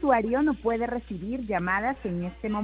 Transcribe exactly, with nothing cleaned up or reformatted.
usuario no puede recibir llamadas en este momento.